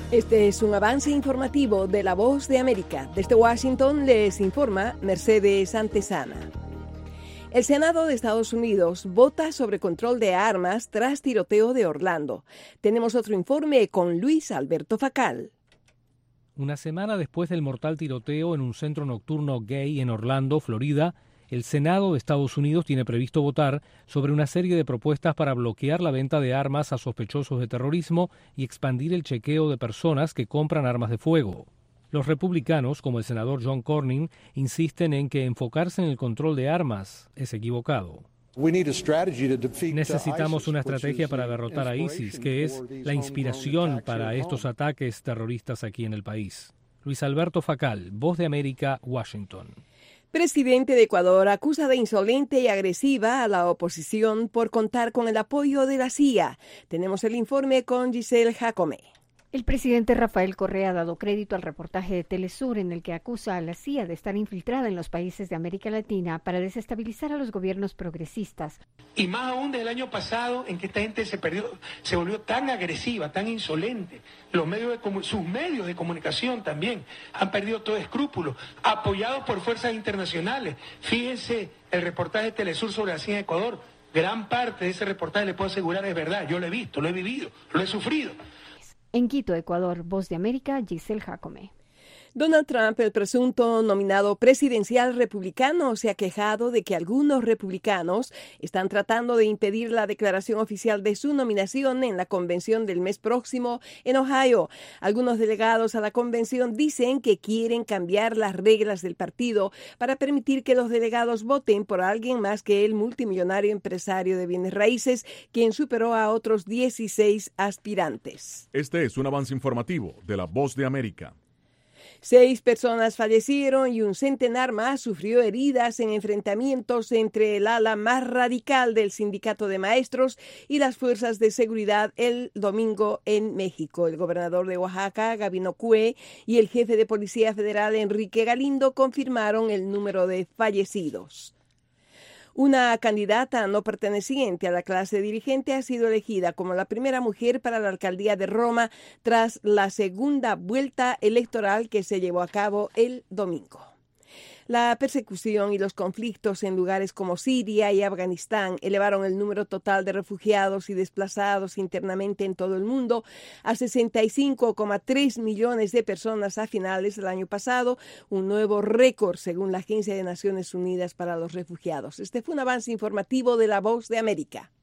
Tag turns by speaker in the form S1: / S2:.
S1: Este es un avance informativo de La Voz de América. Desde Washington les informa Mercedes Antesana. El Senado de Estados Unidos vota sobre control de armas tras tiroteo de Orlando. Tenemos otro informe con Luis Alberto Facal.
S2: Una semana después del mortal tiroteo en un centro nocturno gay en Orlando, Florida, el Senado de Estados Unidos tiene previsto votar sobre una serie de propuestas para bloquear la venta de armas a sospechosos de terrorismo y expandir el chequeo de personas que compran armas de fuego. Los republicanos, como el senador John Cornyn, insisten en que enfocarse en el control de armas es equivocado. Necesitamos una estrategia para derrotar a ISIS, que es la inspiración para estos ataques terroristas aquí en el país. Luis Alberto Facal, Voz de América, Washington.
S1: Presidente de Ecuador acusa de insolente y agresiva a la oposición por contar con el apoyo de la CIA. Tenemos el informe con Giselle Jacome.
S3: El presidente Rafael Correa ha dado crédito al reportaje de Telesur en el que acusa a la CIA de estar infiltrada en los países de América Latina para desestabilizar a los gobiernos progresistas.
S4: Y más aún desde el año pasado, en que esta gente se volvió tan agresiva, tan insolente. Sus medios de comunicación también han perdido todo escrúpulo, apoyados por fuerzas internacionales. Fíjense el reportaje de Telesur sobre la CIA en Ecuador. Gran parte de ese reportaje, le puedo asegurar, es verdad. Yo lo he visto, lo he vivido, lo he sufrido.
S3: En Quito, Ecuador, Voz de América, Giselle Jacome.
S1: Donald Trump, el presunto nominado presidencial republicano, se ha quejado de que algunos republicanos están tratando de impedir la declaración oficial de su nominación en la convención del mes próximo en Ohio. Algunos delegados a la convención dicen que quieren cambiar las reglas del partido para permitir que los delegados voten por alguien más que el multimillonario empresario de bienes raíces, quien superó a otros 16 aspirantes.
S5: Este es un avance informativo de La Voz de América.
S1: 6 personas fallecieron y un centenar más sufrió heridas en enfrentamientos entre el ala más radical del sindicato de maestros y las fuerzas de seguridad el domingo en México. El gobernador de Oaxaca, Gabino Cue, y el jefe de Policía Federal, Enrique Galindo, confirmaron el número de fallecidos. Una candidata no perteneciente a la clase dirigente ha sido elegida como la primera mujer para la alcaldía de Roma tras la segunda vuelta electoral que se llevó a cabo el domingo. La persecución y los conflictos en lugares como Siria y Afganistán elevaron el número total de refugiados y desplazados internamente en todo el mundo a 65,3 millones de personas a finales del año pasado, un nuevo récord según la Agencia de Naciones Unidas para los Refugiados. Este fue un avance informativo de La Voz de América.